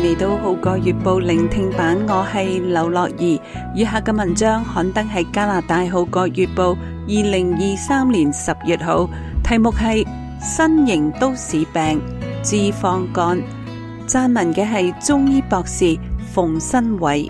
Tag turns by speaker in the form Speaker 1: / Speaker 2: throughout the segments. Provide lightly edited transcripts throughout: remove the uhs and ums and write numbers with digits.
Speaker 1: 嚟到《號角月報》聆聽版，我係劉樂兒。以下嘅文章刊登喺加拿大《號角月報》2023年10月號，題目係新型都市病脂肪肝。撰文嘅係中醫博士馮新偉。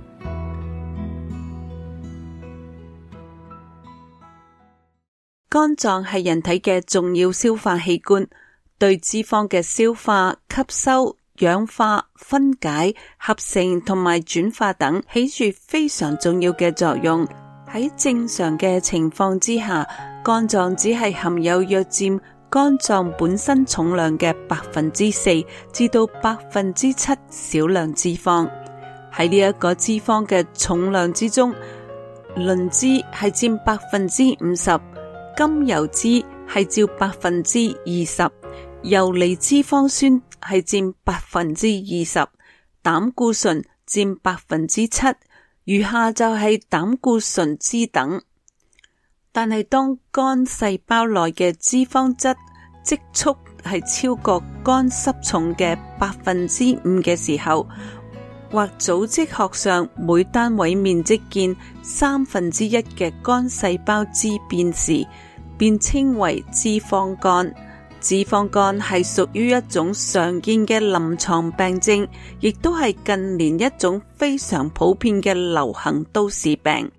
Speaker 1: 肝臟係人體嘅重要消化器官，對脂肪嘅消化、吸收、氧化、分解、合成同埋轉化等起住非常重要嘅作用。喺正常嘅情況之下，肝臟只係含有約佔肝臟本身重量嘅4%至到7%少量脂肪。喺呢一個脂肪嘅重量之中，磷脂係佔50%，甘油脂係佔20%，游離脂肪酸係佔20%，膽固醇佔7%，餘下就係膽固醇脂等。但係當肝細胞內嘅脂肪質積蓄係超過肝濕重嘅5%嘅時候，或組織學上每單位面積見1/3嘅肝細胞脂變時，便稱為脂肪肝。脂肪肝係屬於一種常見嘅臨床病症，亦都係近年一種非常普遍嘅流行都市病。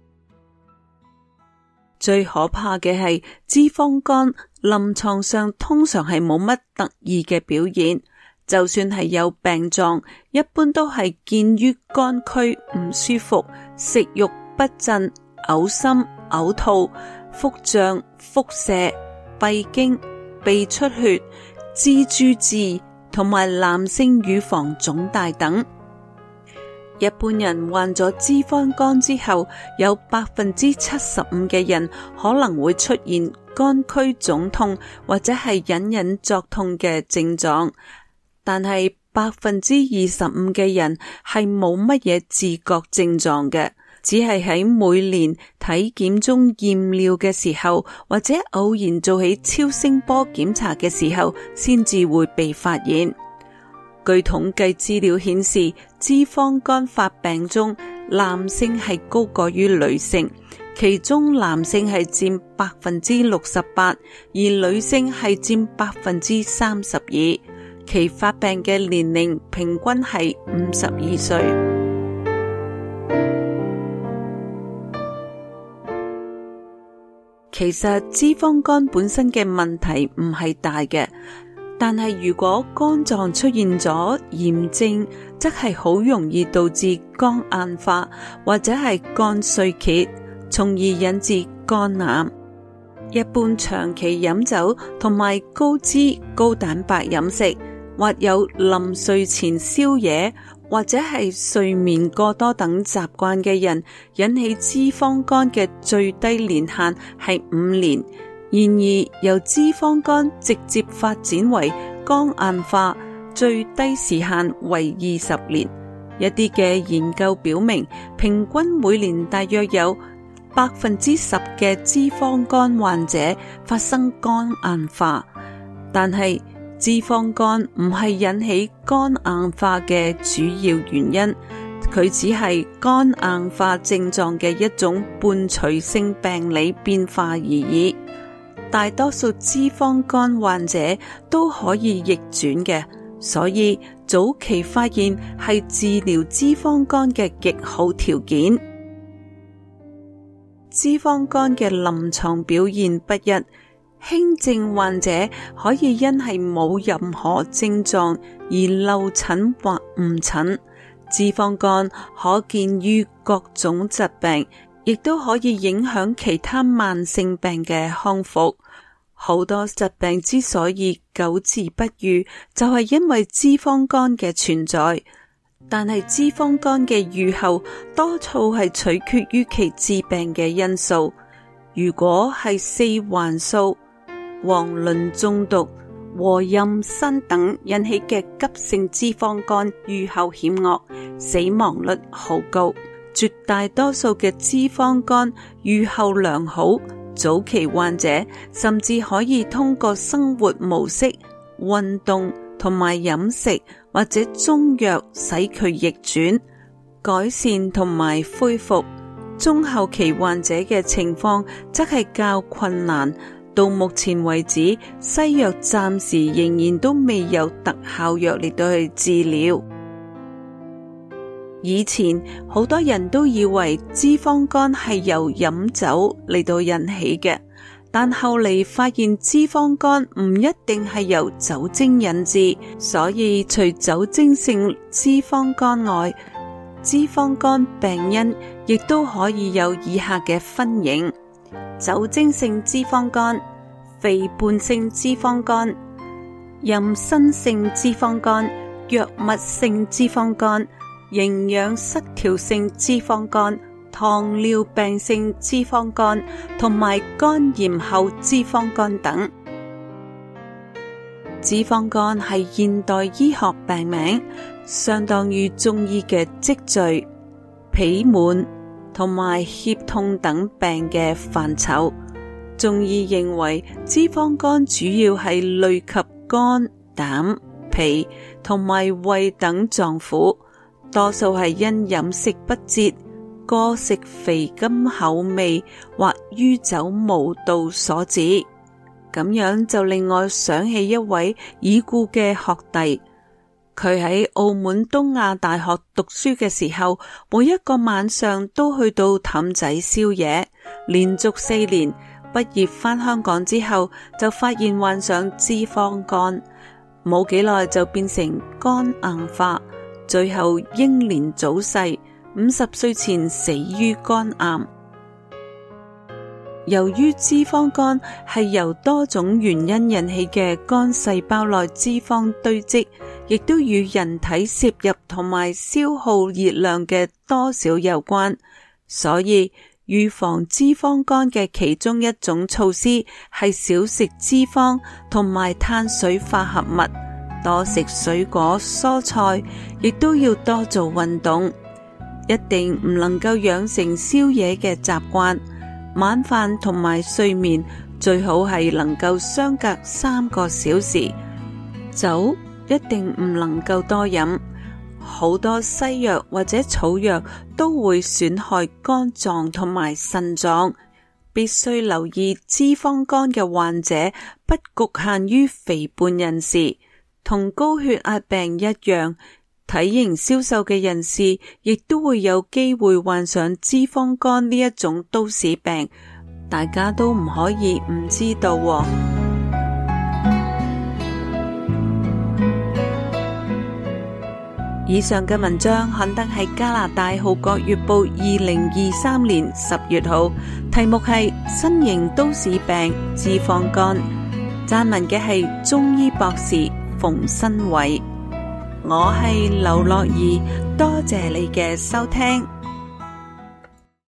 Speaker 1: 最可怕嘅係脂肪肝臨床上通常係冇乜特異嘅表現，就算係有病狀，一般都係見於肝區唔舒服、食慾不振、嘔心、嘔吐、腹脹、腹瀉、閉經、鼻出血、蜘蛛痣同埋男性乳房腫大等。一般人患咗脂肪肝之後，有75%嘅人可能會出現肝區腫痛或者係隱隱作痛嘅症狀，但係25%嘅人係冇乜嘢自覺症狀嘅，只係喺每年體檢中驗尿嘅時候，或者偶然做起超聲波檢查嘅時候，先至會被發現。據統計資料顯示，脂肪肝發病中，男性係高過於女性，其中男性係佔68%，而女性係佔32%，其發病嘅年齡平均係52歲。其實脂肪肝本身嘅問題唔係大嘅，但係如果肝臟出現咗炎症，則係好容易導致肝硬化或者係肝衰竭，從而引致肝癌。一般長期飲酒同埋高脂高蛋白飲食，或有臨睡前宵夜或者係睡眠過多等習慣嘅人，引起脂肪肝嘅最低年限係5年。然而由脂肪肝直接發展為肝硬化，最低時限為20年。一啲嘅研究表明，平均每年大約有10%嘅脂肪肝患者發生肝硬化，但係脂肪肝唔係引起肝硬化嘅主要原因，佢只係肝硬化症狀嘅一種伴隨性病理變化而已。大多數脂肪肝患者都可以逆轉嘅，所以早期發現係治療脂肪肝嘅極好條件。脂肪肝嘅臨床表現不一，輕症患者可以因係冇任何症狀而漏診或誤診。脂肪肝可見於各種疾病，亦都可以影響其他慢性病嘅康復。好多疾病之所以久治不愈，就係因為脂肪肝嘅存在。但係脂肪肝嘅愈後，多數係取決於其致病嘅因素。如果係4環素、黃磷中毒、和妊娠等引起嘅急性脂肪肝，愈後險惡，死亡率好高。絕大多數嘅脂肪肝愈後良好，早期患者甚至可以通過生活模式、運動同埋飲食或者中藥使佢逆轉、改善同埋恢復。中後期患者嘅情況則係較困難，到目前為止，西藥暫時仍然都未有特效藥嚟到去治療。以前好多人都以為脂肪肝係由飲酒嚟到引起嘅，但後嚟發現脂肪肝唔一定係由酒精引致，所以除酒精性脂肪肝外，脂肪肝病因亦都可以有以下嘅分型：酒精性脂肪肝、肥胖性脂肪肝、妊娠性脂肪肝、藥物性脂肪肝、營養失調性脂肪肝、糖尿病性脂肪肝同埋肝炎後脂肪肝等。脂肪肝係現代醫學病名，相當於中醫嘅積聚、脾滿同埋脅痛等病嘅範疇。中醫認為脂肪肝主要係累及肝、膽、脾同埋胃等臟腑，多數係因飲食不節、過食肥甘口味或酗酒無度所致。咁樣就令我想起一位已故嘅學弟，佢喺澳門東亞大學讀書嘅時候，每一個晚上都去到氹仔宵夜，連續4年。畢業返香港之後，就發現患上脂肪肝，冇幾耐就變成肝硬化，最後英年早逝，50歲前死於肝癌。由於脂肪肝係由多種原因引起嘅肝細胞內脂肪堆積，亦都與人體攝入同埋消耗熱量嘅多少有關，所以預防脂肪肝嘅其中一種措施係少食脂肪同埋碳水化合物，多食水果蔬菜，亦都要多做運動。一定唔能夠養成宵夜嘅習慣，晚飯同埋睡眠最好係能夠相隔3個小時。酒一定唔能夠多飲。好多西藥或者草藥都會損害肝臟同埋腎臟，必須留意脂肪肝嘅患者不局限於肥胖人士，同高血壓病一樣，體型消瘦嘅人士亦都會有機會患上脂肪肝呢一種都市病，大家都唔可以唔知道喎。以上嘅文章刊登喺加拿大《號角月報》2023年10月號，題目係新型都市病脂肪肝，撰文嘅係中醫博士馮新偉。我係劉樂儀，多謝你嘅收聽。